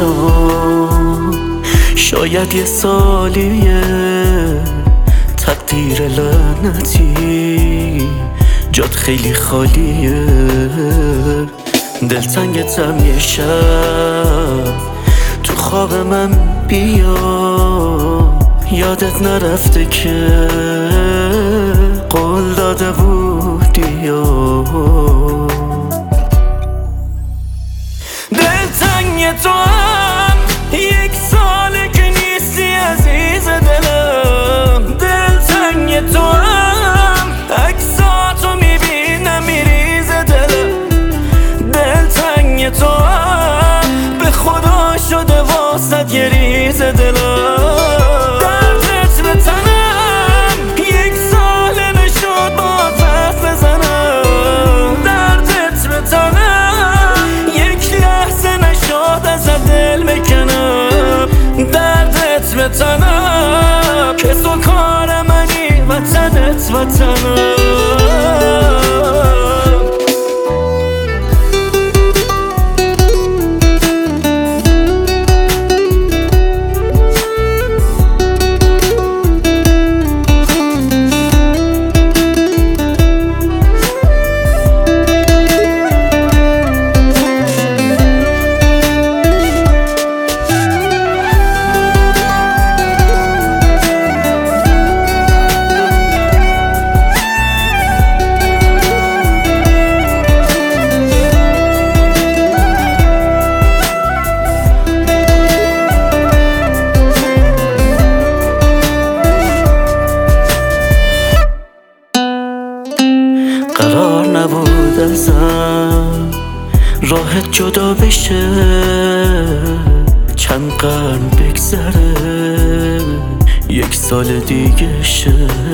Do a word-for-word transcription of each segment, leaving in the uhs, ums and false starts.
الان شاید یه سالیه تقدیر لعنتی جات خیلی خالیه. دلتنگتم یه شب تو خواب من بیا، یادت نرفته که قول داده بودی. دلتنگ تو هم یک ساله که نیستی عزیز دلم. دلتنگ تو هم عکساتو میبینم میریز دلم. دلتنگ تو هم به خدا شده واسد یه ریز دلم. دردت به تنم یک ساله نشد با حرف بزنم. دردت به تنم یک لحظه نشد از دل بکنم. دردت به تنم که تو کار منی وطنت وطنم. قرار نبود ازم راحت جدا بشه، چند قرن بگذره یک سال دیگه شه.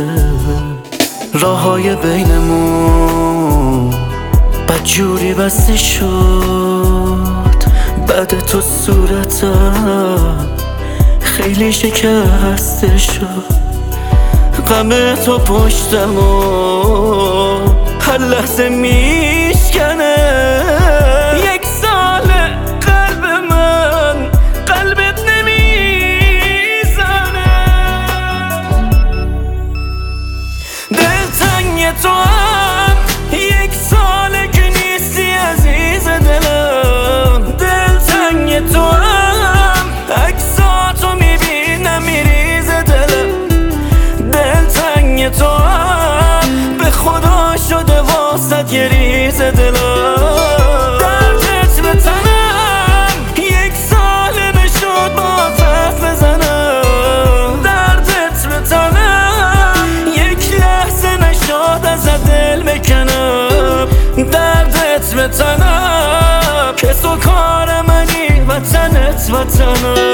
راههای بینمون بدجوری بسته شد، بعد تو صورتم خیلی شکسته شد. غم تو پشتم و هر لحظه میشکنه. یک سال قلب من قلبت نمیزنه. دلتنگ تو هم یک ساله که نیستی عزیز دلم. دلتنگ تو هم عکساتو میبینم میریز دلم. دلتنگ تو هم به خدا شده واسد یه ریز دلم. دردت به تنم یک ساله نشد با حرف بزنم. دردت به تنم یک لحظه نشد از دل بکنم. دردت به تنم که تو کار منی وطنت وطنم.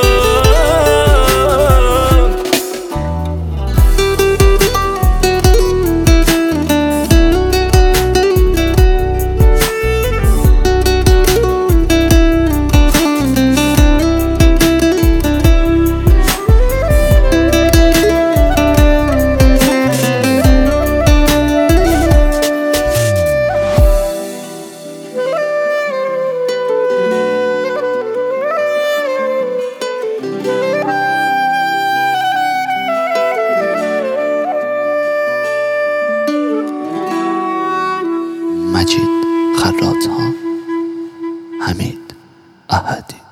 مجید خراط‌ها، حمید احدی.